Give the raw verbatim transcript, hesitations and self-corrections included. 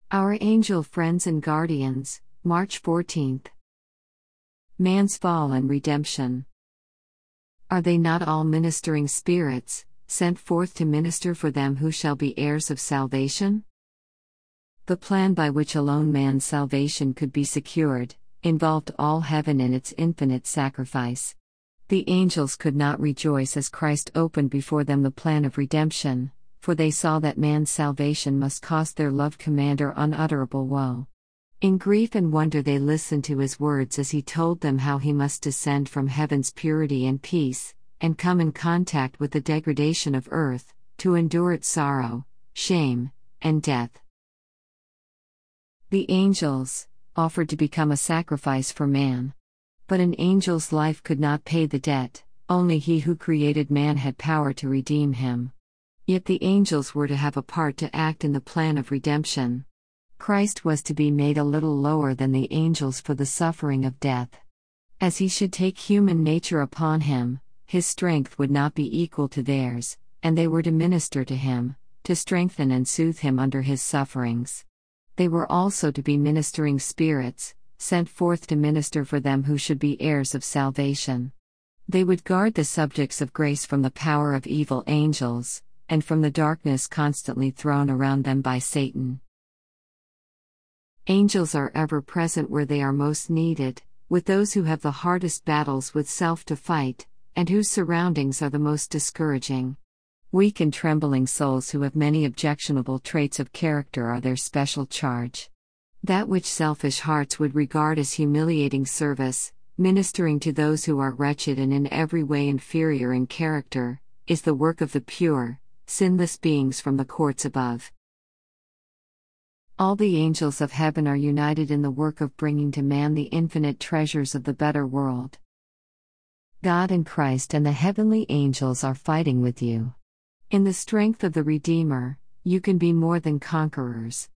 Our Angel Friends and Guardians, March fourteenth. Man's Fall and Redemption. Are they not all ministering spirits, sent forth to minister for them who shall be heirs of salvation? The plan by which alone man's salvation could be secured involved all heaven in its infinite sacrifice. The angels could not rejoice as Christ opened before them the plan of redemption, for they saw that man's salvation must cost their loved commander unutterable woe. In grief and wonder they listened to his words as he told them how he must descend from heaven's purity and peace, and come in contact with the degradation of earth, to endure its sorrow, shame, and death. The angels offered to become a sacrifice for man. But an angel's life could not pay the debt, only he who created man had power to redeem him. Yet the angels were to have a part to act in the plan of redemption. Christ was to be made a little lower than the angels for the suffering of death. As he should take human nature upon him, his strength would not be equal to theirs, and they were to minister to him, to strengthen and soothe him under his sufferings. They were also to be ministering spirits, sent forth to minister for them who should be heirs of salvation. They would guard the subjects of grace from the power of evil angels, and from the darkness constantly thrown around them by Satan. Angels are ever present where they are most needed, with those who have the hardest battles with self to fight, and whose surroundings are the most discouraging. Weak and trembling souls who have many objectionable traits of character are their special charge. That which selfish hearts would regard as humiliating service, ministering to those who are wretched and in every way inferior in character, is the work of the pure, sinless beings from the courts above. All the angels of heaven are united in the work of bringing to man the infinite treasures of the better world. God and Christ and the heavenly angels are fighting with you. In the strength of the Redeemer, you can be more than conquerors.